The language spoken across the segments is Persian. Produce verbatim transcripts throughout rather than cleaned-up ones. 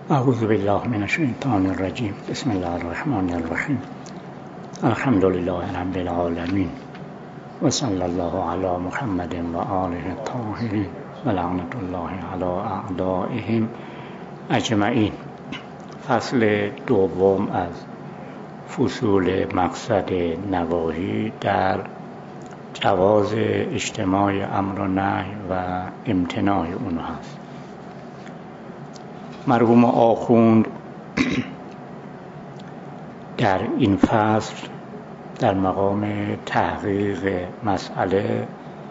اعوذ بالله من الشیطان الرجیم. بسم الله الرحمن الرحیم. الحمد لله رب العالمین و صلی الله علی محمد و آله الطاهرین و لعنت الله علی اعدائهم اجمعین. فصل دوم از فصول مقصد نواهی در جواز اجتماع امر و نهی و امتناع اون هست. مرحوم آخوند در این فصل در مقام تحقیق مسئله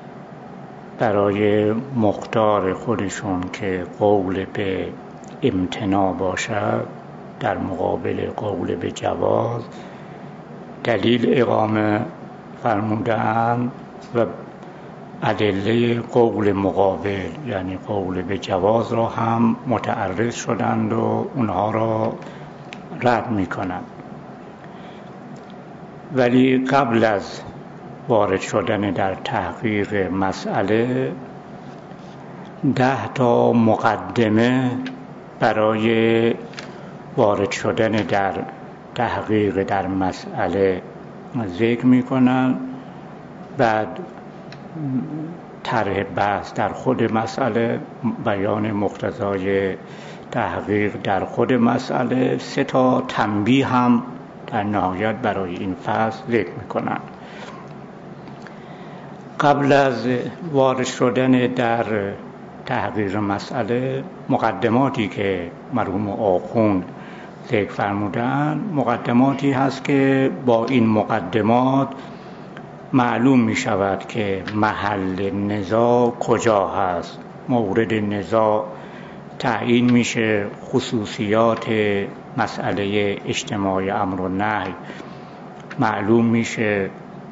برای مختار خودشون که قول به امتناع باشد در مقابل قول به جواز دلیل اقامه فرمودند و ادله قول مقابل یعنی قول به جواز را هم متعرض شدند و اونها را رد می کنند. ولی قبل از وارد شدن در تحقیق مسئله ده تا مقدمه برای وارد شدن در تحقیق در مسئله ذکر می کنند. بعد طرح بحث در خود مسئله، بیان مقتضای تحقیق در خود مسئله، سه تا تنبیه هم در نهایت برای این فصل ذکر می‌کنند. قبل از وارد شدن در تحقیق مسئله، مقدماتی که مرحوم آخوند ذکر فرمودند مقدماتی هست که با این مقدمات معلوم می شود که محل نزاع کجا هست، مورد نزاع تعیین میشه، خصوصیات مسئله اجتماع امر و نهی معلوم میشه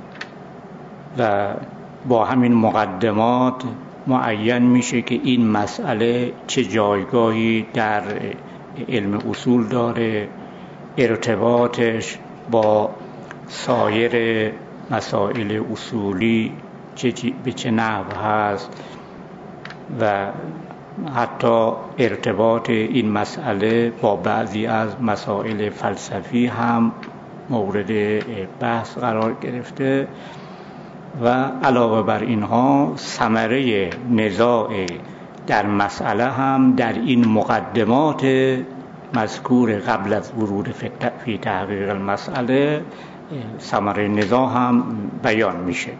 و با همین مقدمات معین میشه که این مسئله چه جایگاهی در علم اصول داره، ارتباطش با سایر مسائل اصولی چه به چه نحو هست و حتی ارتباط این مسئله با بعضی از مسائل فلسفی هم مورد بحث قرار گرفته و علاوه بر اینها ثمره نزاع در مسئله هم در این مقدمات مذکور قبل از ورود فی تحقیق المسئله ثمره نزاع هم بیان میشه.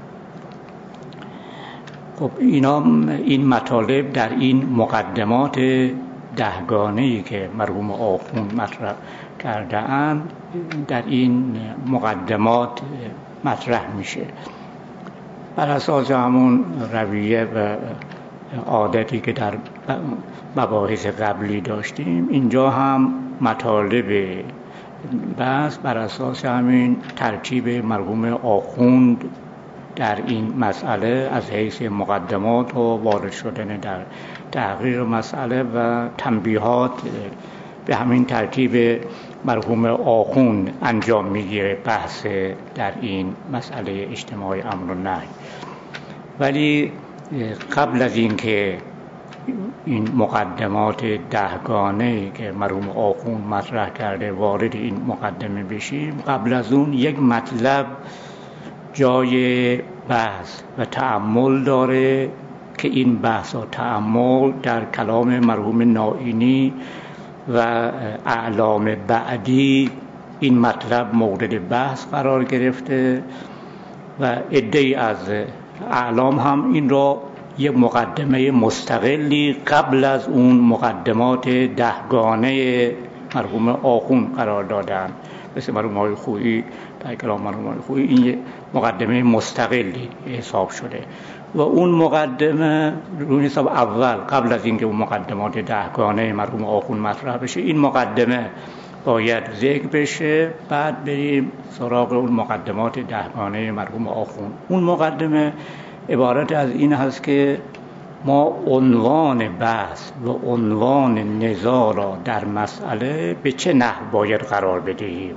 خب اینا این مطالب در این مقدمات دهگانه‌ای که مرحوم آخوند مطرح کرده اند در این مقدمات مطرح میشه. بر اساس همون رویه و عادتی که در مباحث قبلی داشتیم اینجا هم مطالب بس بر اساس همین ترتیب مرحوم آخوند در این مسئله از حیث مقدمات و وارد شدن در تحقیق مسئله و تنبیهات به همین ترتیب مرحوم آخوند انجام میگیره بحث در این مسئله اجتماع امر و نهی. ولی قبل از این که این مقدمات دهگانه‌ای که مرحوم آخوند مطرح کرده وارد این مقدمه بشیم، قبل از اون یک مطلب جای بحث و تأمل داره که این بحث و تأمل در کلام مرحوم نائینی و اعلام بعدی این مطلب مورد بحث قرار گرفته و عده‌ای از اعلام هم این را یک مقدمه مستقلی قبل از اون مقدمات دهگانه مرحوم آخوند قرار دادن. مثل مرحوم آقای خویی در کلام مرحوم آقای خویی این یک مقدمه مستقلی حساب شده و اون مقدمه روی حساب اول قبل از اینکه اون مقدمات دهگانه مرحوم آخوند مطرح بشه این مقدمه باید ذکر بشه، بعد بریم سراغ اون مقدمات دهگانه مرحوم آخوند. اون مقدمه عبارت از این هست که ما عنوان بحث و عنوان نزاع را در مسئله به چه نحو باید قرار بدهیم.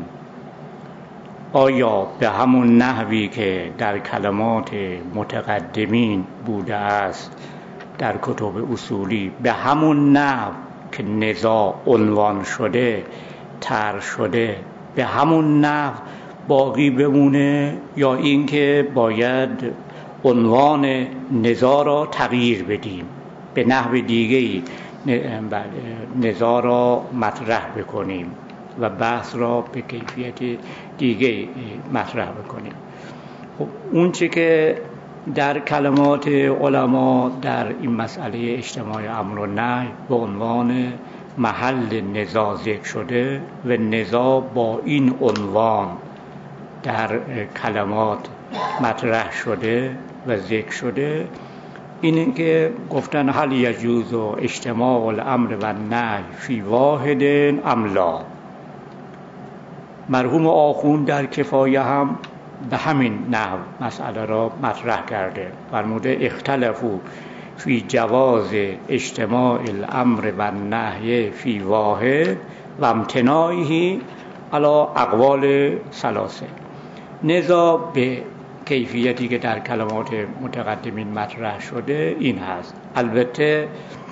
آیا به همون نحوی که در کلمات متقدمین بوده است در کتب اصولی به همون نحو که نزاع عنوان شده، طرح شده، به همون نحو باقی بمونه، یا اینکه باید عنوان نزاع را تغییر بدیم، به نحو دیگه‌ای نزاع را مطرح بکنیم و بحث را به کیفیت دیگه مطرح بکنیم. خب اون چه که در کلمات علما در این مسئله اجتماع امر و نهی به عنوان محل نزاع ذکر شده و نزاع با این عنوان در کلمات مطرح شده و ذکر شده، اینه که گفتن هل یجوز و اجتماع الامر و نهی فی واحد ام لا. مرحوم آخوند در کفایه هم به همین نحو مسئله را مطرح کرده، فرموده اختلفوا فی جواز اجتماع الامر و نهی فی واحد و امتناعه علی اقوال ثلاثه. نزاع به کیفیتی که در کلمات متقدمین مطرح شده این هست. البته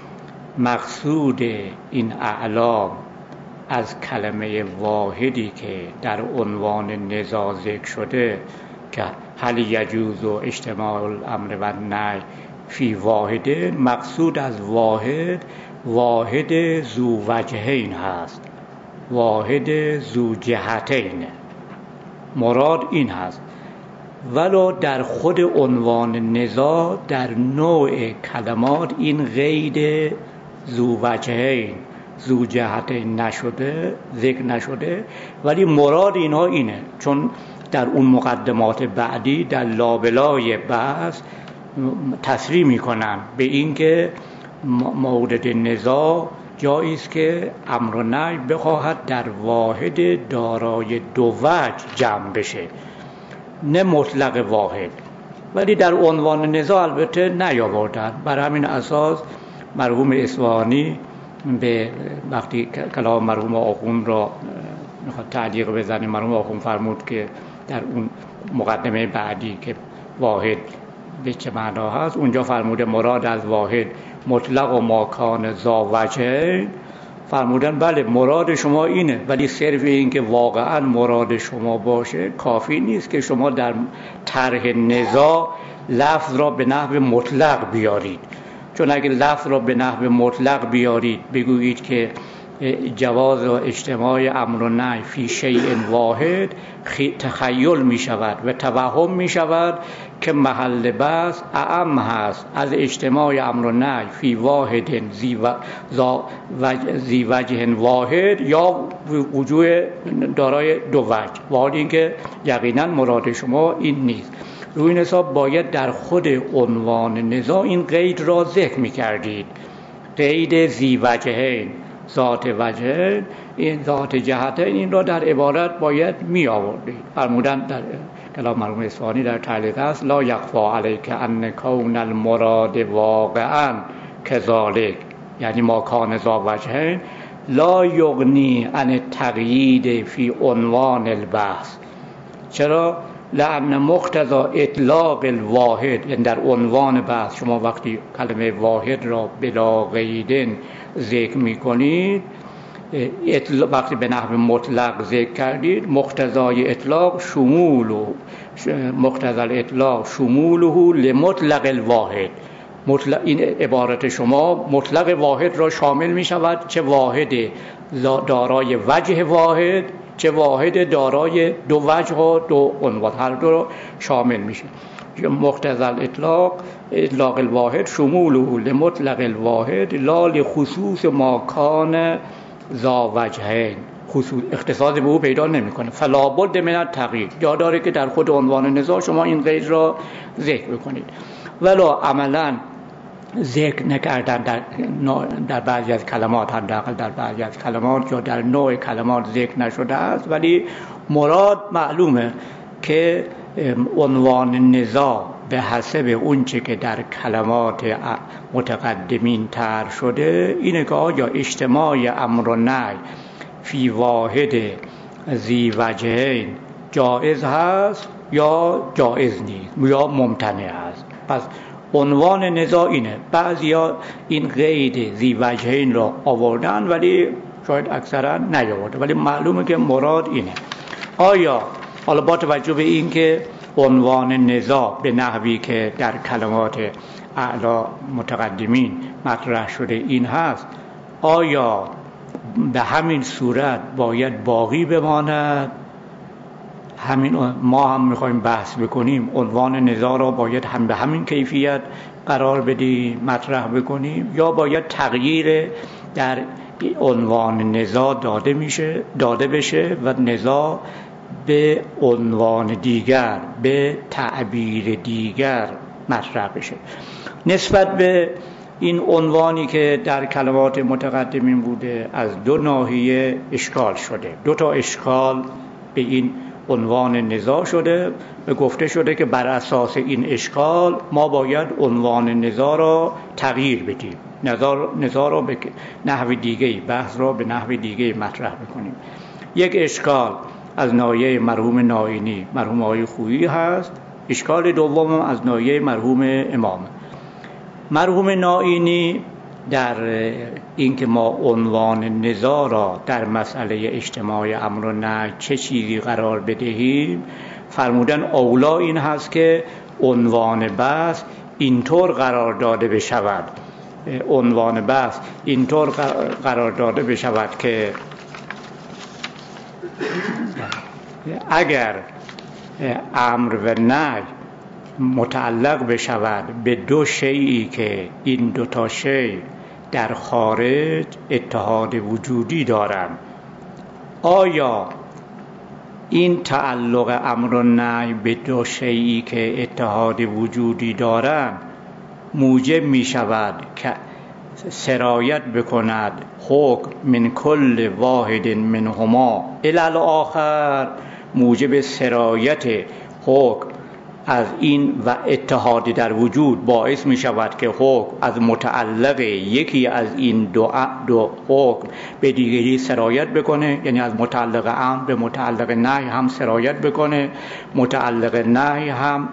مقصود این اعلام از کلمه واحدی که در عنوان نزاع ذکر شده که هل یجوز و اجتماع الامر و نهی فی واحد، مقصود از واحد واحد ذو وجهین هست، واحد ذو جهتین، مراد این هست. ولو در خود عنوان نزاع در نوع کلمات این قید ذو وجهین ذو جهتین نشده، ذکر نشده، ولی مراد اینها اینه، چون در اون مقدمات بعدی در لابلای بحث تصریح میکنن به این که مورد نزاع جایی است که امر و نهی بخواهد در واحد دارای دو وجه جمع بشه، نه مطلق واحد. ولی در عنوان نزاع البته نیاوردن. بر همین اساس مرحوم اصفهانی به وقتی کلام مرحوم آخوند را میخواد تعلیق بزنه، مرحوم آخوند فرمود که در اون مقدمه بعدی که واحد به چه معنا هست، اونجا فرموده مراد از واحد مطلق و ماکان ذا وجه. فرمودن بله مراد شما اینه، ولی صرف این که واقعا مراد شما باشه کافی نیست که شما در طرح نزاع لفظ را به نحو مطلق بیارید. چون اگر لفظ را به نحو مطلق بیارید، بگویید که جواز و اجتماع امر و نهی فی شیء واحد، تخیل می شود و توهم می شود که محل بحث اعم هست از اجتماع امر و نهی فی واحد ذی وجه واحد یا وجوه دارای دو وجه، ولی اینکه یقینا مراد شما این نیست. روی این حساب باید در خود عنوان نزاع این قید را ذکر می کردید، قید ذی وجهین، ذات وجه، این ذات جهتین، این را در عبارت باید می آوردید. فرمودن در کلام مرحوم اصفهانی در تعلیق است لا یخفی علیک ان کون المراد واقعا کذالک، یعنی ما کان ذا وجهین لا یغنی عن تقیید فی عنوان البحث. چرا؟ لأن مقتضى اطلاق الواحد، یعنی در عنوان بحث شما وقتی کلمه واحد را بلا قید ذکر می کنید، وقتی به نحو مطلق ذکر کردید، مقتضای اطلاق شموله مقتضى الاطلاق شموله لمطلق الواحد. مطلق این عبارت شما مطلق واحد را شامل می شود، چه واحد دارای وجه واحد، چه واحد دارای دو وجه و دو عنوان، هر دو را شامل میشه. مقتضى الاطلاق اطلاق الواحد شموله لمطلق الواحد لا لخصوص ما کان ذا وجهین، خصوص اختصاص به او پیدا نمیکنه. فلا بد من التقیید، جا داره که در خود عنوان نزاع شما این قید را ذکر بکنید. ولا عملا ذکر نکردن در در بعضی از کلمات، حداقل در بعضی از کلمات یا در نوع کلمات ذکر نشده است، ولی مراد معلومه که عنوان نزاع به حسب اونچه که در کلمات متقدمین طرح شده اینه که آیا اجتماع امر و نهی فی واحد ذی وجهین جایز هست یا جایز نیست یا ممتنع هست. پس عنوان نزاع اینه. بعضیا این قید ذی وجهین را آوردن ولی شاید اکثرا نیاورده، ولی معلومه که مراد اینه. آیا حالا با توجه به این که عنوان نزاع به نحوی که در کلمات اعلی متقدمین مطرح شده این هست، آیا به همین صورت باید باقی بماند؟ همین ما هم میخوایم بحث بکنیم عنوان نزاع را باید هم به همین کیفیت قرار بدیم، مطرح بکنیم، یا باید تغییر در عنوان نزاع داده میشه داده بشه و نزاع به عنوان دیگر، به تعبیر دیگر مطرح بشه. نسبت به این عنوانی که در کلمات متقدمین بوده از دو ناحیه اشکال شده. دو تا اشکال به این عنوان نزاع شده و گفته شده که بر اساس این اشکال ما باید عنوان نزاع را تغییر بدیم، نزاع را به نحو دیگه‌ای، بحث را به نحو دیگه‌ای مطرح بکنیم. یک اشکال از ناحیه مرحوم نائینی، مرحوم آقای خویی هست. اشکال دوم از ناحیه مرحوم امام. مرحوم نائینی در اینکه ما عنوان نزاع را در مسئله اجتماع امر و نهی چه چیزی قرار بدهیم، فرمودن اولا این هست که عنوان بحث اینطور قرار داده بشود عنوان بحث اینطور قرار داده بشود که اگر امر و نهی متعلق بشود به دو شیئی که این دو تا شی در خارج اتحاد وجودی دارند، آیا این تعلق امر و نهی به دو شیئی که اتحاد وجودی دارند موجب می شود که سرایت بکند حکم من کل واحد منهما الی الاخر، موجب سرایت حکم از این و اتحاد در وجود باعث می شود که حکم از متعلق یکی از این دو, دو حکم به دیگری سرایت بکنه، یعنی از متعلق امر به متعلق نهی هم سرایت بکنه، متعلق نهی هم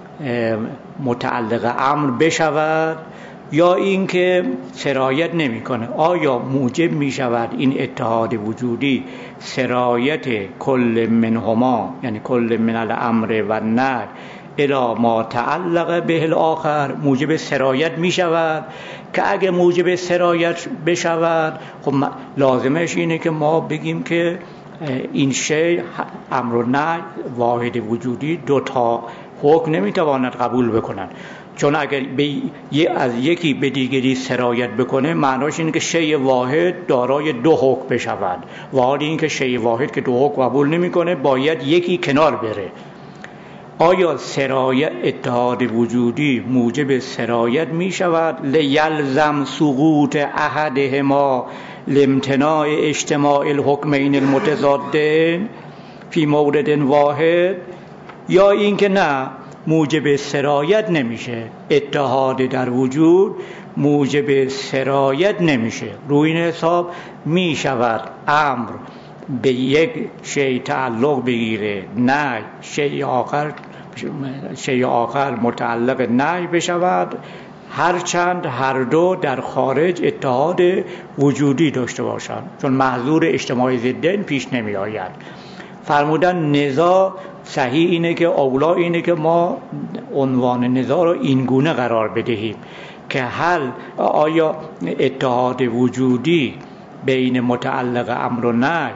متعلق امر بشود، یا اینکه سرایت نمی کنه. آیا موجب می شود این اتحاد وجودی سرایت کل منهما، یعنی کل من الامر و النهی الی ما تعلق به الاخر، موجب سرایت می شود که اگه موجب سرایت بشود خب لازمش اینه که ما بگیم که این شی امر و نهی واحد وجودی دو تا حکم نمیتواند قبول بکنند، چون اگر از یکی به دیگری سرایت بکنه معناش اینه که شی واحد دارای دو حکم بشود، و حال این که شی واحد که دو حکم قبول نمیکنه باید یکی کنار بره. آیا سرایت اتحاد وجودی موجب سرایت می شود لیلزم سقوط احدهما لامتناع اجتماع الحکمین المتضادین فی مورد واحد، یا اینکه نه موجب سرایت نمیشه، اتحاد در وجود موجب سرایت نمیشه. روی این حساب می شود امر به یک شی تعلق بگیره، نه شی آخر شی آخر متعلق نهی بشود، هرچند هر دو در خارج اتحاد وجودی داشته باشند، چون محظور اجتماع ضدین پیش نمی آید. فرمودن نزاع صحیح اینه که اولا اینه که ما عنوان نزاع رو این گونه قرار بدهیم که هل آیا اتحاد وجودی بین متعلق امر و نهی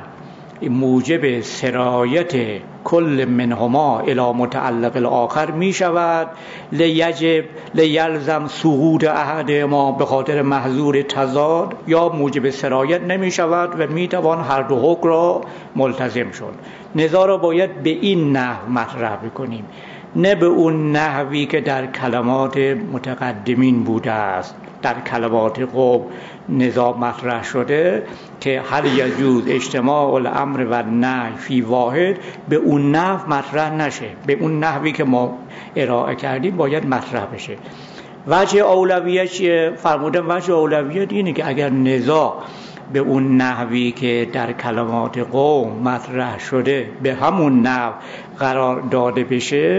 موجب سرایت کل منهما الی متعلق الاخر می شود لیجب لیلزم سقوط احدهما به خاطر محظور تضاد، یا موجب سرایت نمی شود و می توان هر دو حکم را ملتزم شد. نزاع را باید به این نحو مطرح بکنیم، نه به اون نحوی که در کلمات متقدمین بوده است. در کلمات قوم نزاع مطرح شده که هل یجوز اجتماع الامر و النهی فی واحد، به اون نحو مطرح نشه، به اون نحوی که ما ارائه کردیم باید مطرح بشه. وجه اولویت چیه؟ فرمودن وجه اولویت اینه که اگر نزاع به اون نحوی که در کلمات قوم مطرح شده به همون نحو قرار داده بشه،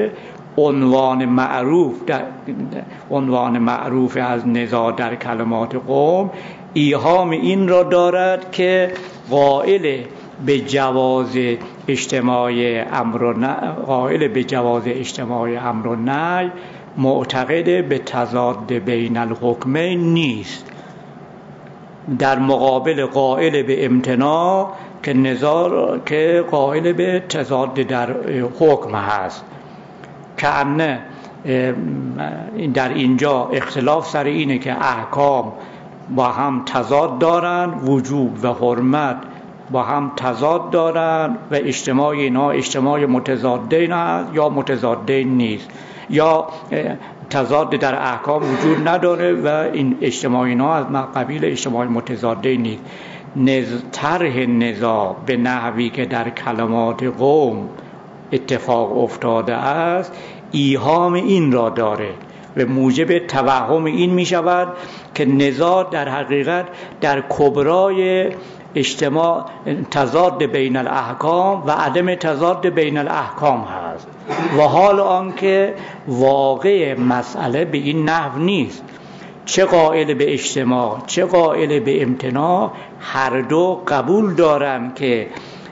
عنوان معروف در عنوان معروف از نزاع در کلمات قوم ایهام این را دارد که قائل به جواز اجتماع امر و نهی قائل به جواز اجتماع امر و نهی معتقد به تضاد بین الحکمین نیست، در مقابل قائل به امتناع که نزاع که قائل به تضاد در حکم هست. که در اینجا اختلاف سر اینه که احکام با هم تضاد دارن، وجوب و حرمت با هم تضاد دارن و اجتماع اینا اجتماع متضادین هست یا متضادین نیست، یا تضاد در احکام وجود نداره و این اجتماع اینا از قبیل اجتماع متضادین نیست. نز... طرح نزاع به نحوی که در کلمات قوم اتفاق افتاده است ایهام این را داره و موجب توهم این می شود که نزاع در حقیقت در کبرای اجتماع تضاد بین الاحکام و عدم تضاد بین الاحکام هست، و حال آنکه واقع مسئله به این نحو نیست. چه قائل به اجتماع چه قائل به امتناع هر دو قبول دارن که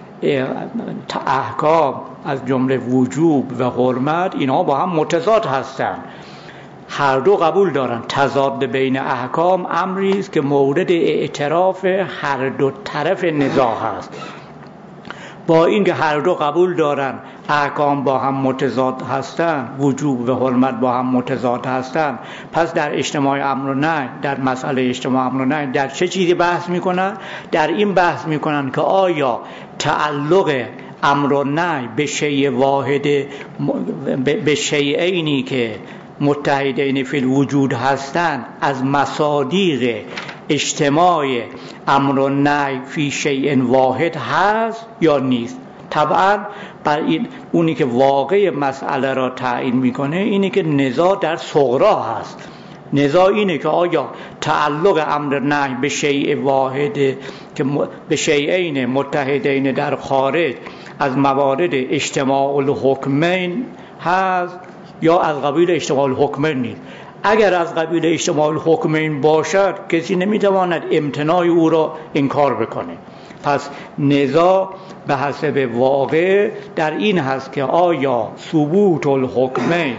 احکام از جمله وجوب و حرمت اینها با هم متضاد هستند. هر دو قبول دارن تضاد بین احکام امری است که مورد اعتراف هر دو طرف نزاع هست. با اینکه هر دو قبول دارن احکام با هم متضاد هستند، وجوب و حرمت با هم متضاد هستند، پس در اجتماع امر و نهی در مسئله اجتماع امر و نهی در چه چیزی بحث میکنن؟ در این بحث میکنن که آیا تعلق امر و نهی به شیء واحد به شیئینی که متحدین فی الوجود هستند از مصادیق اجتماع امر و نهی فی شیء واحد هست یا نیست. طبعا بر این اونی که واقع مسئله را تعیین میکنه اینه که نزاع در صغرا هست. نزاع اینه که آیا تعلق امر نهی به شیء واحد که به شیئین متحدین در خارج از موارد اجتماع الحکمین هست یا از قبیل اجتماع الحکمین نیست. اگر از قبیل اجتماع الحکمین باشد کسی نمیتواند امتناع او را انکار بکنه. پس نزاع به حسب واقع در این هست که آیا ثبوت الحکمین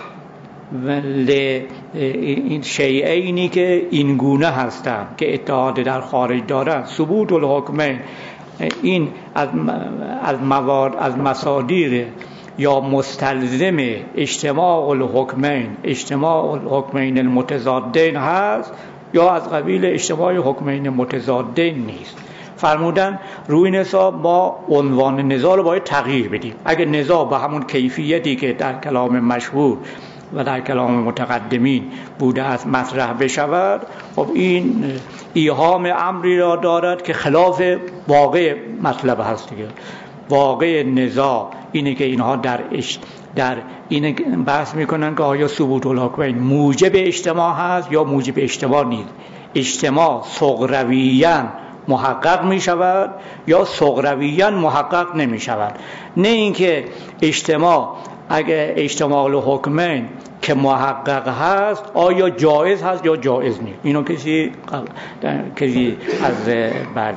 این شیئینی که این گونه هستند که اتحاد در خارج دارند، ثبوت الحکمین این از از موارد از مصادیق یا مستلزم اجتماع الحکمین اجتماع الحکمین المتضادین هست یا از قبیل اجتماع حکمین متضادین نیست. فرمودن روی این حساب ما عنوان نزاع رو باید تغییر بدیم. اگر نزاع با همون کیفیتی که در کلام مشهور و در کلام متقدمین بوده است مطرح بشود، خب این ایهام امری را دارد که خلاف واقع مطلب هست دیگه. واقع نزاع اینه که اینها در اش در این بحث میکنن که آیا ثبوت الحکمین موجب اجتماع هست یا موجب اجتماع نیست. اجتماع صغرویاً محقق می شود یا صغرویاً محقق نمی شود. نه اینکه اجتماع اگه اجتماع الحکمین که محقق هست آیا جایز هست یا جایز نیست. اینو کسی کسی از بعد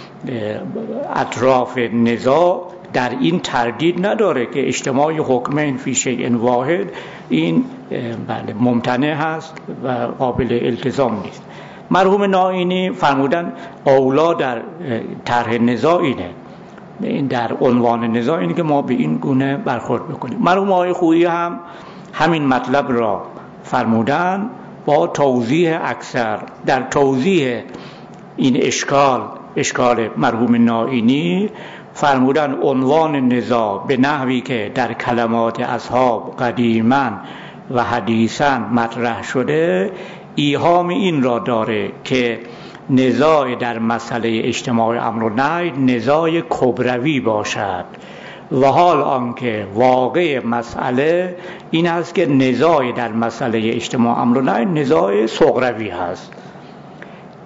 اطراف نزاع در این تردید نداره که اجتماع حکمین فی شیء واحد این بله ممتنع هست و قابل التزام نیست. مرحوم نائینی فرمودن اولا در طرح نزاع اینه، این در عنوان نزاع اینه که ما به این گونه برخورد بکنیم. مرحوم آقای خویی هم همین مطلب را فرمودن با توضیح اکثر. در توضیح این اشکال اشکال مرحوم نائینی فرمودن عنوان نزاع به نحوی که در کلمات اصحاب قدیما و حدیثا مطرح شده ایهام این را داره که نزاع در مسئله اجتماع امر و نهی نزاع کبروی باشد، و حال آنکه واقع مسئله این است که نزاع در مسئله اجتماع امر و نهی نزاع صغروی هست.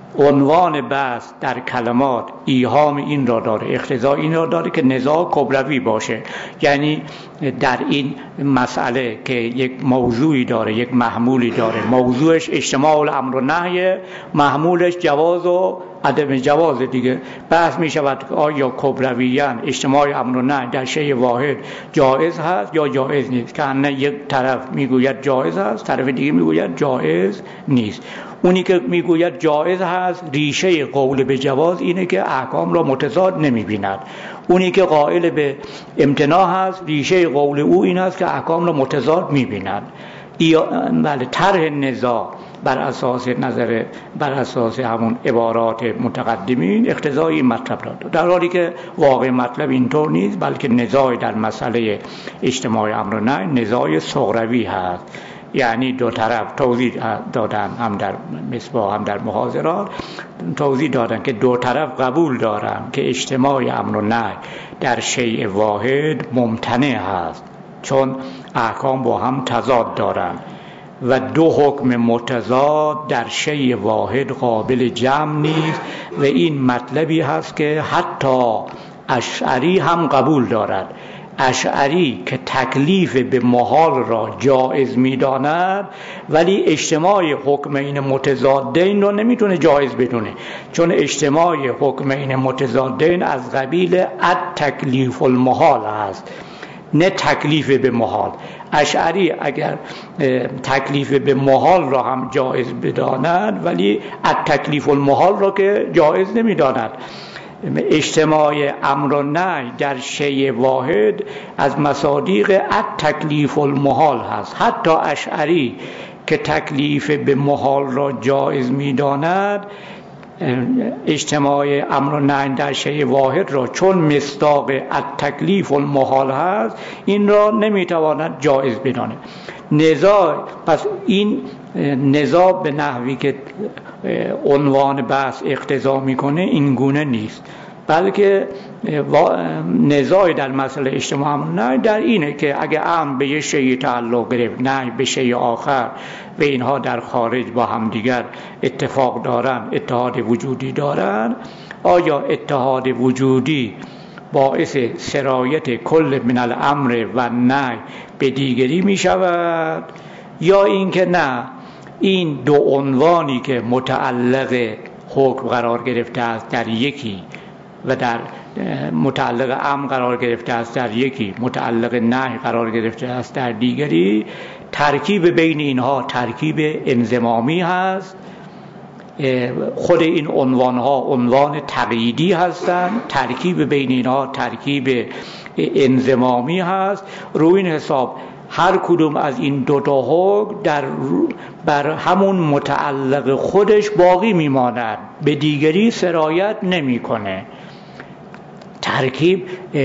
عنوان بحث در کلمات ایهام این را داره، اقتضای این را داره که نزاع کبروی باشه. یعنی در این مسئله که یک موضوعی داره، یک محمولی داره، موضوعش اجتماع الامر و نهی، محمولش جواز و عدم جواز دیگه، بحث می شود که آیا کبرویان اجتماع امر و نهی در شیء واحد جایز هست یا جایز نیست، که نه یک طرف میگوید جایز هست، طرف دیگه میگوید جایز نیست. اونی که میگوید جایز هست ریشه قول به جواز اینه که احکام را متضاد نمیبیند. اونی که قائل به امتناع هست ریشه قول او این است که احکام را متضاد میبیند. بله، طرح نزاع بر اساس نظر بر اساس همون عبارات متقدمین اقتضای مطلب داد، در حالی که واقع مطلب اینطور نیست، بلکه نزاع در مسئله اجتماع امر و نهی نزاع صغروی هست. یعنی دو طرف توضیح دادن، هم در مصباح هم در محاضرات توضیح دادن که دو طرف قبول دارن که اجتماع امر و نهی در شیء واحد ممتنع هست، چون احکام با هم تضاد دارن و دو حکم متضاد در شیء واحد قابل جمع نیست. و این مطلبی هست که حتی اشعری هم قبول دارد. اشعری که تکلیف به محال را جایز می‌داند، ولی اجتماع حکمین متضادین رو نمیتونه جایز بدونه، چون اجتماع حکمین متضادین از قبیل التکلیف المحال است، نه تکلیف به محال. اشعری اگر تکلیف به محال را هم جایز بداند، ولی التکلیف المحال را که جایز نمی‌داند. اجتماع امر و نهی در شیء واحد از مصادیق التکلیف المحال هست. حتی اشعری که تکلیف به محال را جایز می‌داند، اجتماع امر و نهی در شیء واحد را چون مصداق التکلیف المحال هست این را نمیتواند جایز بداند. نزاع پس این نزاع به نحوی که عنوان بحث اقتضا میکنه این گونه نیست، بلکه نزاع در مسئله اجتماع امر و نهی در اینه که اگه امر به یه شیء تعلق گرفت، نهی به شیء آخر و اینها در خارج با همدیگر اتفاق دارن، اتحاد وجودی دارن، آیا اتحاد وجودی باعث سرایت کل من الامر و نهی به دیگری می شود، یا اینکه نه، این دو عنوانی که متعلق حکم قرار گرفته است در یکی و در متعلق امر قرار گرفته است در یکی، متعلق نهی قرار گرفته است در دیگری، ترکیب بین اینها ترکیب انضمامی هست. خود این عنوان ها عنوان تقییدی هستند، ترکیب بین اینها ترکیب انضمامی هست. روی این حساب هر کدوم از این دو تا حکم در بر همون متعلق خودش باقی میماند، به دیگری سرایت نمیکنه. ترکیب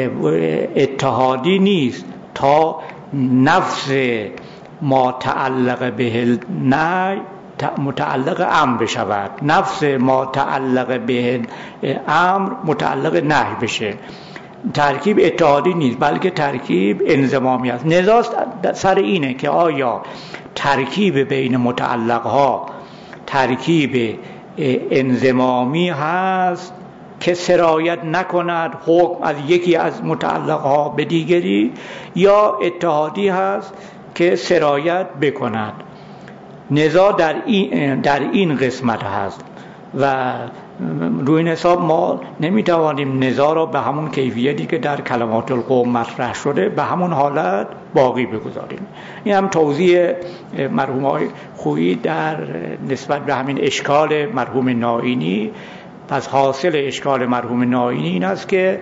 اتحادی نیست تا نفس ما تعلق به نهی متعلق امر بشود، نفس ما تعلق به امر متعلق نهی بشه. ترکیب اتحادی نیست، بلکه ترکیب انضمامی است. نزاع سر اینه که آیا ترکیب بین متعلقها ترکیب انضمامی هست که سرایت نکند حکم از یکی از متعلقها به دیگری، یا اتحادی هست که سرایت بکند. نزاع در این, در این قسمت هست و روی این حساب ما نمیتوانیم نزاع را به همون کیفیتی که در کلمات القوم مطرح شده به همون حالت باقی بگذاریم. این هم توضیح مرحوم آقای خویی در نسبت به همین اشکال مرحوم نائینی. پس حاصل اشکال مرحوم نائینی این است که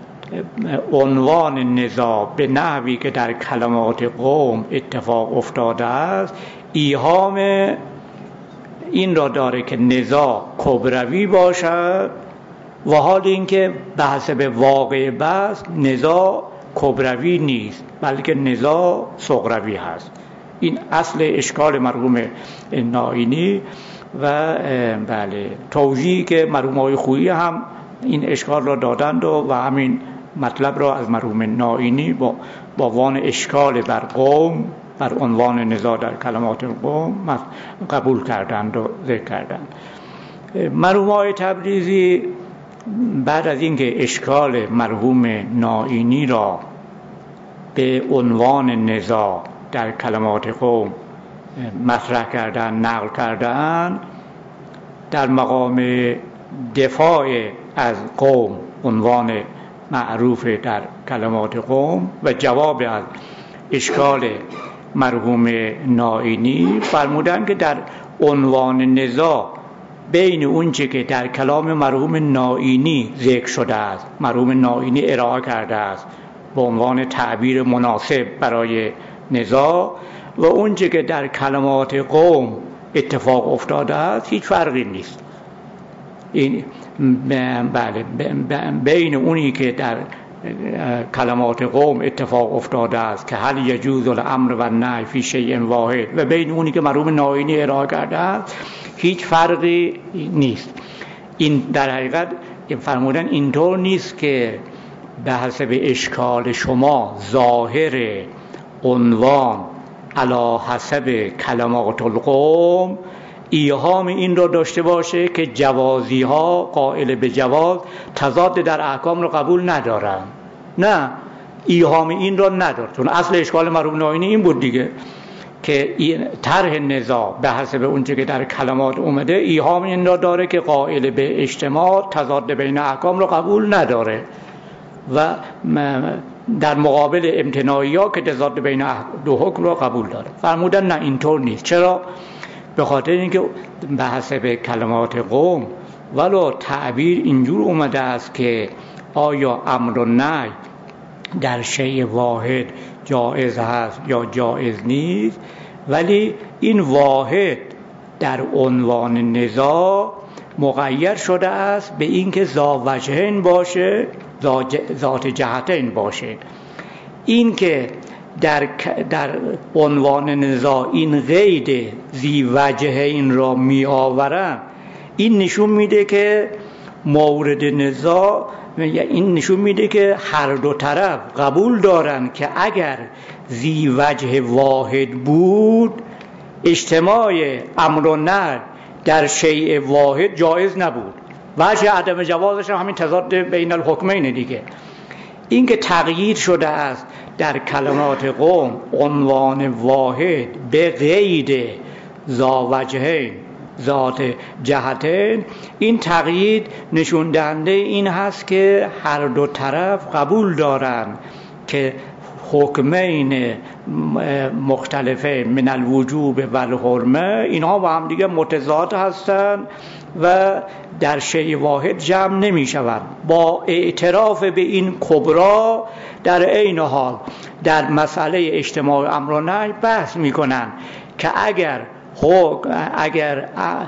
عنوان نزاع به نحوی که در کلمات قوم اتفاق افتاده است ایهام این را داره که نزاع کبروی باشد، و حال اینکه به حسب واقع بحث نزاع کبروی نیست، بلکه نزاع صغروی هست. این اصل اشکال مرحوم نائینی و بله توضیحی که مرحوم آقای خویی هم این اشکال را دادند و, و همین مطلب را از مرحوم نائینی با با وان اشکال بر قوم بر عنوان نزاع در کلمات قوم قبول کردند و ذکر کردند. مرحوم آقای تبریزی بعد از اینکه اشکال مرحوم نائینی را به عنوان نزاع در کلمات قوم مطرح کردن، نقل کردن، در مقام دفاع از قوم، عنوان معروف در کلمات قوم و جواب از اشکال مرحوم نائینی، فرمودن که در عنوان نزاع بین اونچه که در کلام مرحوم نائینی ذکر شده است، مرحوم نائینی ارائه کرده است به عنوان تعبیر مناسب برای نزاع، و اونچه که در کلمات قوم اتفاق افتاده است، هیچ فرقی نیست. این بله بین اونی که در کلمات قوم اتفاق افتاده است که هل یجوز الامر و النهی فی شیء واحد، و بین اونی که مرحوم نائینی ارائه کرده است، هیچ فرقی نیست. این در حقیقت فرمودن اینطور نیست که به حسب اشکال شما ظاهر عنوان علی حسب کلمات القوم ایهام این رو داشته باشه که جوازی ها قائل به جواز تضاد در احکام رو قبول ندارن. نه، ایهام این رو نداره، چون اصل اشکال مرحوم نائینی این بود دیگه، که این طرح نزاع به حسب اونچه که در کلمات اومده ایهام این رو داره که قائل به اجتماع تضاد بین احکام رو قبول نداره، و در مقابل امتناعی ها که تضاد بین دو حکم رو قبول داره. فرمودن نه اینطور نیست. چرا؟ به خاطر اینکه به حسب کلمات قوم ولو تعبیر اینجور اومده است که آیا امر و نهی در شیء واحد جایز هست یا جایز نیست، ولی این واحد در عنوان نزاع مقید شده است به اینکه ذا وجهین باشه، ذات جهتین باشه. این که در در عنوان نزاع این قید ذی وجهین را می آورن، این نشون میده که مورد نزاع، این نشون میده که هر دو طرف قبول دارن که اگر ذی وجه واحد بود، اجتماع امر و نهی در شیء واحد جایز نبود. وجه عدم جوازش همین تضاد بین الحکمین دیگه. این که تغییر شده است در کلمات قوم عنوان واحد به قید ذا وجهین ذات جهتین، این تغییر نشون دهنده این هست که هر دو طرف قبول دارند که حکمین مختلفه من الوجوب و الحرمه اینها با هم دیگه متضاد هستند و در شیء واحد جمع نمی شوند. با اعتراف به این کبرا در عین حال در مسئله اجتماع امر و نهی بحث می کنند که اگر اگر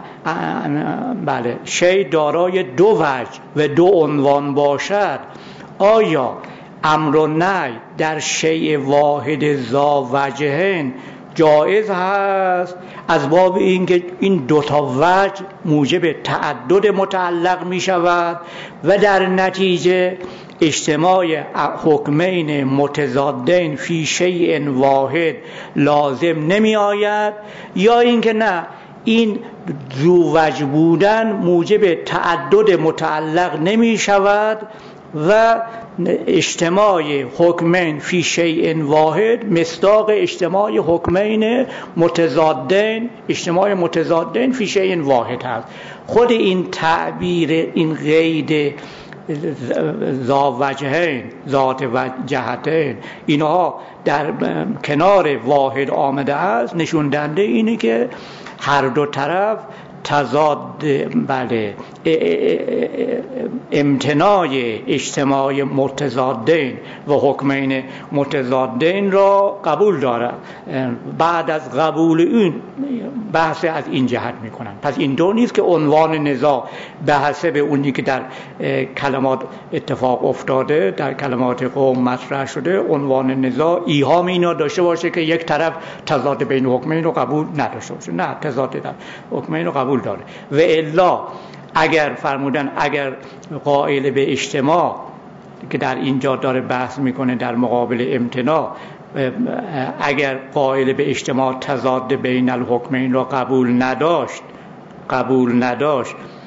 بله شیء دارای دو وجه و دو عنوان باشد، آیا امر و نهی در شیء واحد ذا وجهین جایز هست؟ از باب اینکه این دو تا وجه موجب تعدد متعلق می شود و در نتیجه اجتماع حکمین متضادین فی شیء واحد لازم نمی آید، یا اینکه نه، این ذو وجه بودن موجب تعدد متعلق نمی شود و اجتماع حکمین فی شیء واحد مصداق اجتماع حکمین متضادین اجتماع متضادین فی شیء واحد هست. خود این تعبیر، این قید ذا وجهین ذات و جهتین، اینها در کنار واحد آمده است، نشون دهنده اینه که هر دو طرف تضاد بله امتناع اجتماع متضادین و حکمین متضادین را قبول دارد. بعد از قبول این بحث از این جهت میکنن. پس این دو نیست که عنوان نزاع به حسب اونی که در کلمات اتفاق افتاده، در کلمات قوم مطرح شده، عنوان نزاع ایهام اینا داشته باشه که یک طرف تضاد بین حکمین رو قبول نداشته باشه. نه، تضاد در حکمین رو قبول داره. و الا اگر فرمودن اگر قائل به اجتماع که در اینجا داره بحث میکنه در مقابل امتناع، اگر قائل به اجتماع تضاد بین الحکمین را قبول نداشت قبول نداشت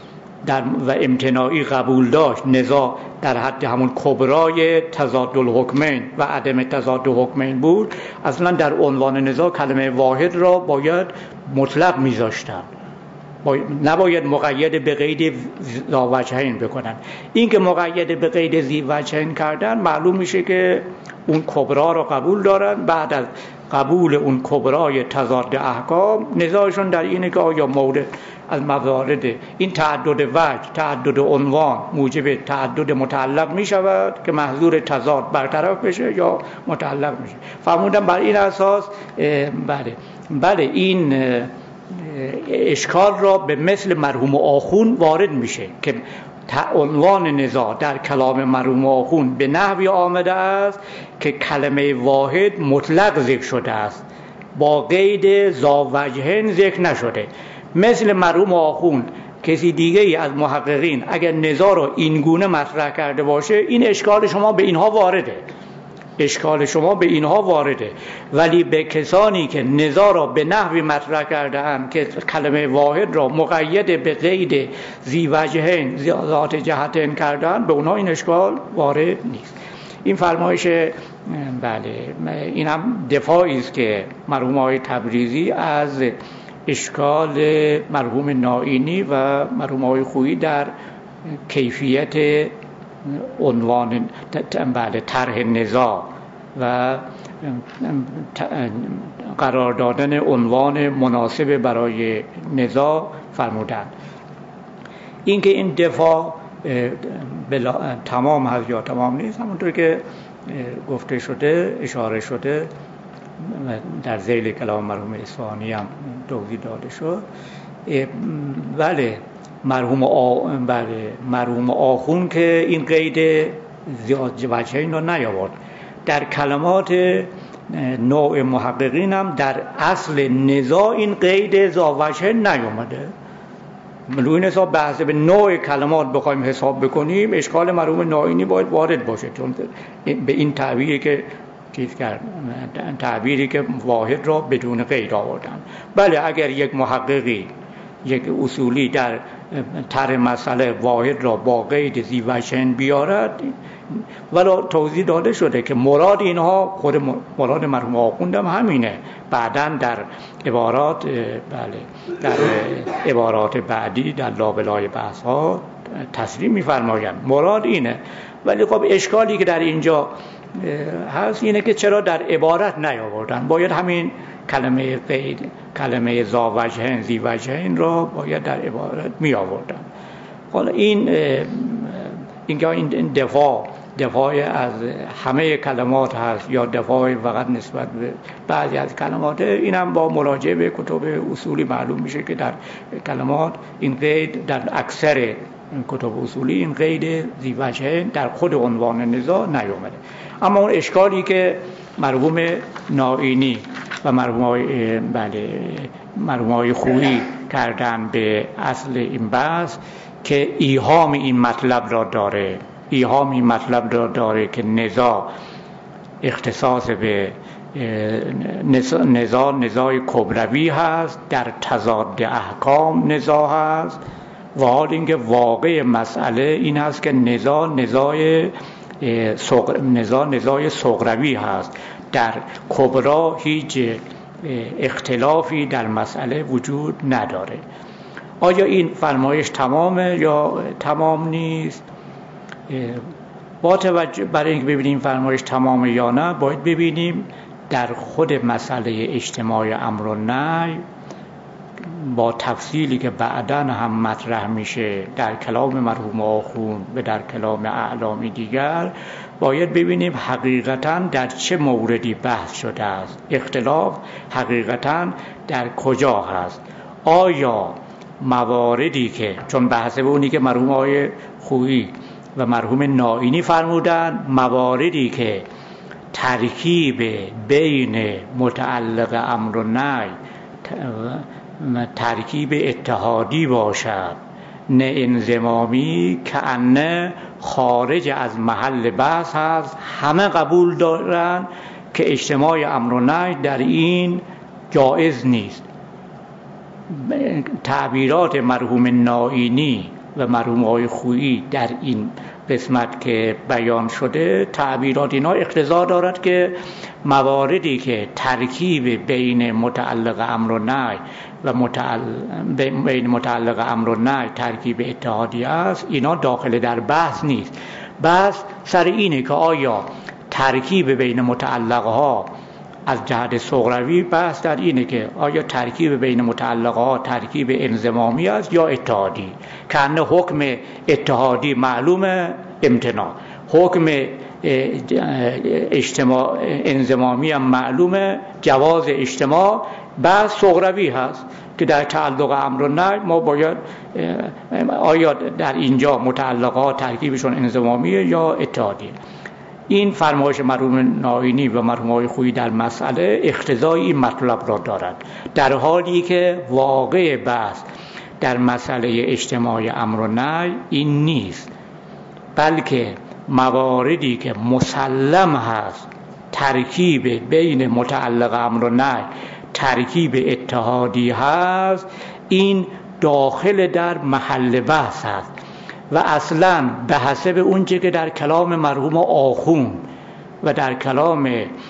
در و امتناعی قبول داشت نزاع در حد همون کبرای تضاد الحکمین و عدم تضاد الحکمین بود، اصلا در عنوان نزاع کلمه واحد را باید مطلق میذاشتن، نباید مقید به قید ذی‌وجهین بکنن. این که مقید به قید ذی‌وجهین کردن معلوم میشه که اون کبرا را قبول دارن. بعد از قبول اون کبرای تضاد احکام، نزاعشون در اینه که آیا مورد از موارد این تعدد وجه، تعدد عنوان موجب تعدد متعلق می شود که محظور تضاد برطرف بشه یا متعلق میشه. فرمودن بر این اساس بله بله این اشکال را به مثل مرحوم آخون وارد میشه که عنوان نزاع در کلام مرحوم آخون به نحوی آمده است که کلمه واحد مطلق ذکر شده است، با قید ذاوجهین ذکر نشده. مثل مرحوم آخون کسی دیگه ای از محققین اگر نزاع را این گونه مطرح کرده باشه، این اشکال شما به اینها وارده، اشکال شما به اینها وارده. ولی به کسانی که نزاع را به نحوی مطرح کرده اند که کلمه واحد را مقید به قید ذی‌وجهین ذات جهتین کردن، به اونها این اشکال وارد نیست. این فرمایش بله این هم دفاعی است که مرحوم آقای تبریزی از اشکال مرحوم نائینی و مرحوم آقای خویی در کیفیت عنوان بله طرح نزاع و قرار دادن عنوان مناسب برای نزاع فرمودند. اینکه این دفاع تمام هست یا تمام نیست، همونطور که گفته شده اشاره شده در ذیل کلام مرحوم اصفهانی هم توضیح داده شد. بله مرحوم آ... بله مرحوم آخون که این قید ذی‌وجهین را نیاورد، در کلمات نوع محققین هم در اصل نزاع این قید ذی‌وجهین نیامده. رو این حساب بحث به نوع کلمات بخوایم حساب بکنیم، اشکال مرحوم نائینی باید وارد باشه، چون به این تعبیری که چیز کرد، تعبیری که واحد را بدون قید آوردن. بله اگر یک محققی، یک اصولی در طرح مسئله واحد را با قید ذی‌وجهین بیارد، ولی توضیح داده شده که مراد اینها خود مراد مرحوم آخوند هم همینه. بعداً در عبارات بله در عبارات بعدی در لابلای بحث ها تصریح می‌فرمایند مراد اینه. ولی خب اشکالی که در اینجا هست اینه که چرا در عبارت نیاوردن، باید همین کلمه قید، کلمه ذاوجهین ذی‌وجهین را باید در عبارت می آوردن. حالا این اینکه این دفاع دفاع از همه کلمات هست یا دفاع فقط نسبت به بعضی از کلمات، این هم با مراجعه به کتب اصولی معلوم میشه که در کلمات این قید، در اکثر کتب اصولی این قید ذی‌وجهین در خود عنوان نزاع نیامده. اما اون اشکالی که مرحوم نائینی و مرحوم بله مرحوم خویی کردن به اصل این بحث که ایهام این مطلب را داره، ایهام این مطلب را داره که نزاع اختصاص به نزاع نزاع کبروی هست، در تضاد احکام نزاع هست، و حال اینکه واقع مسئله این هست که نزاع نزاع نزاع نزاع صغروی هست، در کبرا هیچ اختلافی در مسئله وجود نداره. آیا این فرمایش تمامه یا تمام نیست؟ با توجه برای اینکه ببینیم فرمایش تمامه یا نه، باید ببینیم در خود مسئله اجتماع امر و نهی با تفصیلی که بعداً هم مطرح میشه در کلام مرحوم آخون و در کلام اعلامی دیگر، باید ببینیم حقیقتاً در چه موردی بحث شده است، اختلاف حقیقتاً در کجا هست. آیا مواردی که چون بحث به اونی که مرحوم آقای خویی و مرحوم نائینی فرمودن، مواردی که ترکیب بین متعلق امر و نهی ترکیب اتحادی باشد نه انضمامی، که انه خارج از محل بحث هست، همه قبول دارن که اجتماع امر و نهی در این جایز نیست. تعبیرات مرحوم نائینی و مرحوم آقای خویی در این قسمت که بیان شده تعبیرات اینا اقتضا دارد که مواردی که ترکیب بین متعلق امر و نهی و متعلق بین متعلق امر و نهی ترکیب اتحادی است، اینا داخل در بحث نیست. بحث سر اینه که آیا ترکیب بین متعلقها از جهت صغروی بحث در اینه که آیا ترکیب بین متعلقها ترکیب انضمامی است یا اتحادی. کنه حکم اتحادی معلومه امتناع، حکم اجتماع انضمامی هم معلومه جواز اجتماع. بحث صغروی هست که در تعلق امر و نهی ما باید آیا در اینجا متعلقها ترکیبشون انضمامیه یا اتحادیه. این فرمایش مرحوم ناینی و مرحوم آقای خویی در مسئله اقتضای این مطلب را دارد، در حالی که واقع بحث در مسئله اجتماع امر و نهی این نیست، بلکه مواردی که مسلم هست ترکیب بین متعلق امر و نهی ترکیب اتحادی هست، این داخل در محل بحث هست و اصلا به حسب اونچه که در کلام مرحوم آخوند و در کلام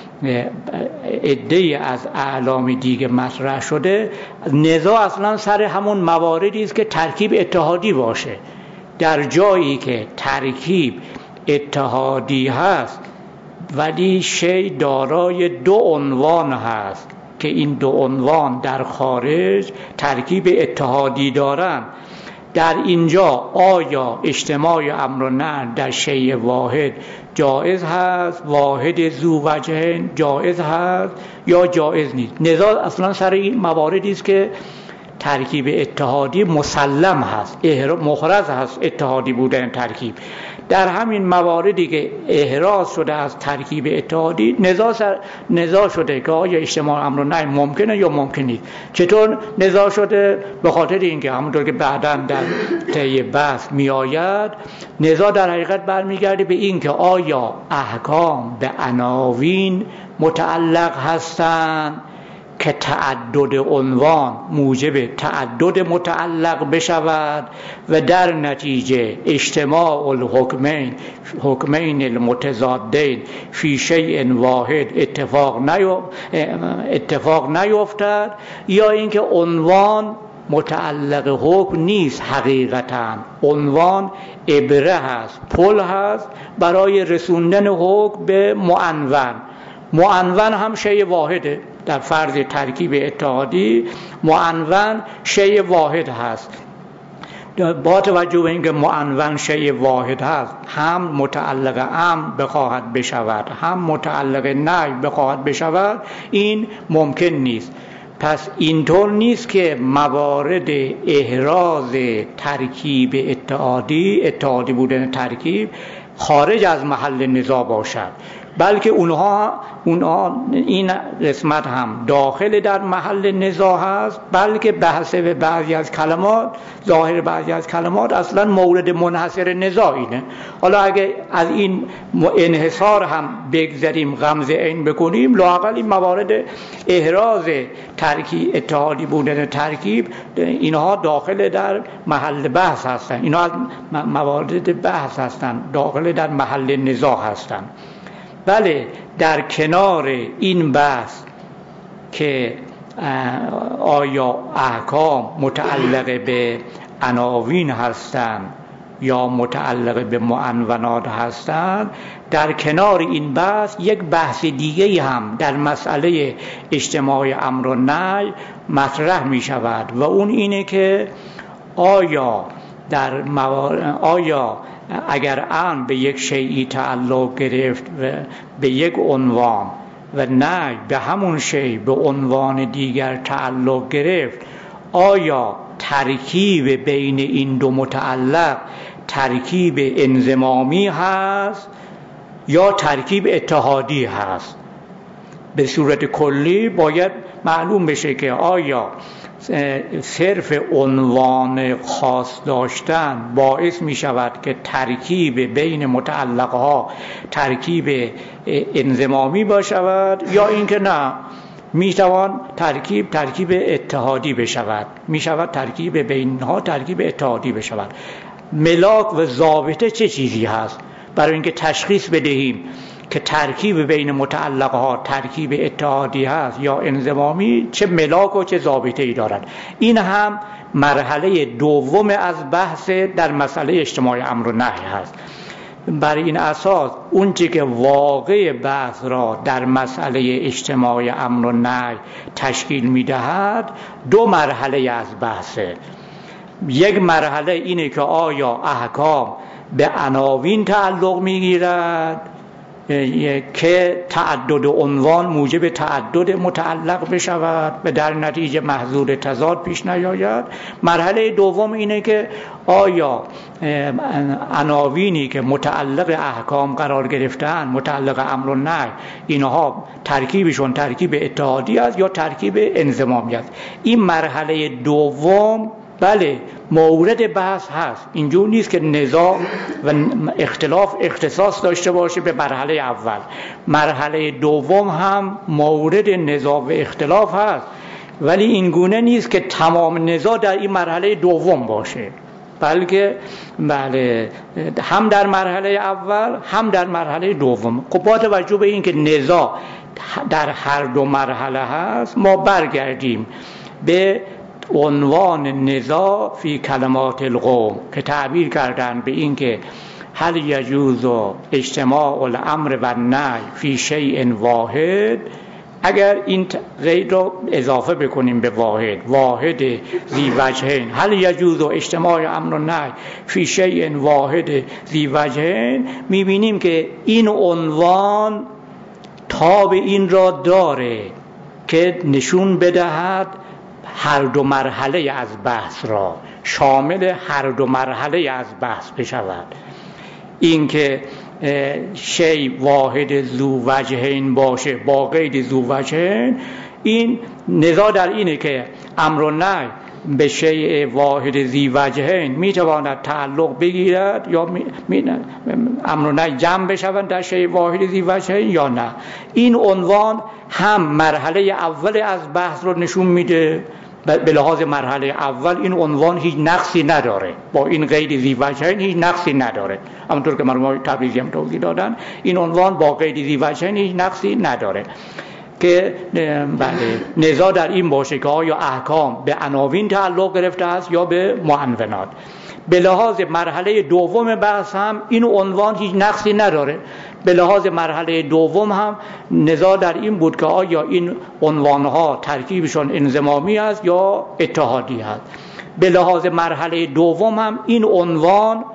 عده‌ای از اعلام دیگه مطرح شده، نزاع اصلا سر همون مواردی است که ترکیب اتحادی باشه. در جایی که ترکیب اتحادی هست ولی شی دارای دو عنوان هست که این دو عنوان در خارج ترکیب اتحادی دارند، در اینجا آیا اجتماع امر و نهی در شیء واحد جایز هست، واحد ذو وجهین جایز هست یا جایز نیست؟ نزاع اصلا سر این مواردی است که ترکیب اتحادی مسلم هست، محرز هست اتحادی بودن ترکیب. در همین مواردی که احراز شده از ترکیب اتحادی نزاع, سر... نزاع شده که آیا اجتماع امر و نهی ممکنه یا ممکن نیست. چطور نزاع شده؟ به خاطر اینکه همونطور که بعداً در طی بحث می آید، نزاع در حقیقت برمیگرده به اینکه آیا احکام به عناوین متعلق هستند که تعدد عنوان موجب تعدد متعلق بشود و در نتیجه اجتماع الحکمین حکمین المتضادین فی شیء واحد اتفاق اتفاق نیفتد، یا اینکه عنوان متعلق حکم نیست، حقیقتا عنوان عبره هست، پل هست برای رسوندن حکم به معنون. معنون هم شیء واحده، در فرض ترکیب اتحادی معنون شیء واحد هست. با توجه به اینکه معنون شیء واحد هست، هم متعلق امر بخواهد بشود هم متعلق نهی بخواهد بشود، این ممکن نیست. پس اینطور نیست که موارد احراز ترکیب اتحادی اتحادی بودن ترکیب خارج از محل نزاع باشد، بلکه اونها اونها این قسمت هم داخل در محل نزاع هست، بلکه بحث به بعضی از کلمات، ظاهر بعضی از کلمات اصلا مورد منحصر نزاع اینه. حالا اگه از این انحصار هم بگذاریم، غمزه عین بکنیم، لااقل این موارد احراز ترکیب اتحادی بودن ترکیب اینها داخل در محل بحث هستن، اینها موارد بحث هستن، داخل در محل نزاع هستن. بله، در کنار این بحث که آیا احکام متعلق به عناوین هستند یا متعلق به معنونات هستند، در کنار این بحث یک بحث دیگه هم در مسئله اجتماع امر و نهی مطرح می شود و اون اینه که آیا در موارد آیا اگر امر به یک شیئی تعلق گرفت و به یک عنوان و نهی به همون شیء به عنوان دیگر تعلق گرفت، آیا ترکیب بین این دو متعلق ترکیب انضمامی هست یا ترکیب اتحادی هست؟ به صورت کلی باید معلوم بشه که آیا صرف عنوان خاص داشتن باعث می شود که ترکیب بین متعلقها ترکیب انضمامی باشد، یا اینکه نه، می توان ترکیب ترکیب اتحادی بشود، می شود ترکیب بینها ترکیب اتحادی بشود. ملاک و ضابطه چه چیزی هست، برای اینکه تشخیص بدهیم که ترکیب بین متعلقه ها ترکیب اتحادی هست یا انضمامی، چه ملاک و چه ضابطه ای دارد. این هم مرحله دوم از بحث در مسئله اجتماع امر و نهی هست. بر این اساس اون چی که واقع بحث را در مسئله اجتماع امر و نهی تشکیل میدهد دو مرحله از بحثه. یک مرحله اینه که آیا احکام به عناوین تعلق میگیرد که تعدد عنوان موجب تعدد متعلق بشود و در نتیجه محظور تضاد پیش نیاید. مرحله دوم اینه که آیا عناوینی که متعلق احکام قرار گرفتن، متعلق امر و نهی، اینها ترکیبشون ترکیب اتحادی است یا ترکیب انضمامی است. این مرحله دوم بله مورد بحث هست، اینجور نیست که نزاع و اختلاف اختصاص داشته باشه به مرحله اول. مرحله دوم هم مورد نزاع و اختلاف هست، ولی این گونه نیست که تمام نزاع در این مرحله دوم باشه، بلکه بله هم در مرحله اول هم در مرحله دوم. خب با توجه به این که نزاع در هر دو مرحله هست، ما برگردیم به عنوان نزاع فی کلمات القوم که تعبیر کردن به این که هل یجوز اجتماع الامر و النهی فی شیء واحد. اگر این قید رو اضافه بکنیم به واحد، واحد ذی وجهین، هل یجوز اجتماع امر و نهی فی شیء واحد ذی وجهین، میبینیم که این عنوان تاب این را داره که نشون بدهد هر دو مرحله از بحث را، شامل هر دو مرحله از بحث بشود. این که شی واحد ذو وجهین باشه با قید ذو وجهین، این نزاع در اینه که امر و نهی به شیء واحد ذی وجهین میتواند تعلق بگیرد یا می... می... امر و نهی جمع بشوند در شیء واحد ذی وجهین یا نه. این عنوان هم مرحله اول از بحث رو نشون میده، به لحاظ مرحله اول این عنوان هیچ نقصی نداره، با این قید ذی وجهین هیچ نقصی نداره، همونطور که مرحوم تبریزی هم توضیح دادن این عنوان با قید ذی وجهین هیچ نقصی نداره. که بله نزاع در این باشه که آیا احکام به عناوین تعلق گرفته است یا به معنونات. به لحاظ مرحله دوم بحث هم این عنوان هیچ نقصی نداره. به لحاظ مرحله دوم هم نزاع در این بود که آیا این عنوانها ترکیبشون انضمامی است یا اتحادی است. به لحاظ مرحله دوم هم این عنوان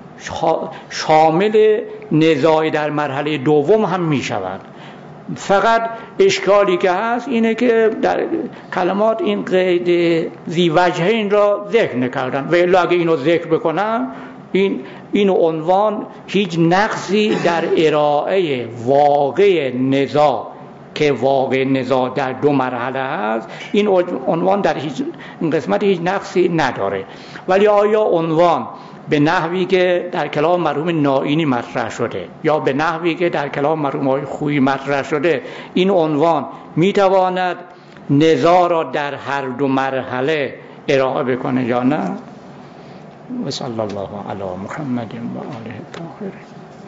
شامل نزاع در مرحله دوم هم می شود. فقط اشکالی که هست اینه که در کلمات این قید ذی وجهین را ذکر نکردن، و الا اگه اینو ذکر بکنن این این عنوان هیچ نقصی در ارائه واقع نزاع که واقع نزاع در دو مرحله هست، این عنوان در هیچ این قسمت هیچ نقصی نداره. ولی آیا عنوان به نحوی که در کلام مرحوم نائینی مطرح شده یا به نحوی که در کلام مرحوم آقای خویی مطرح شده، این عنوان میتواند نزاع را در هر دو مرحله ارائه بکنه یا نه؟ و صلی الله علی محمد و آله الطاهرین.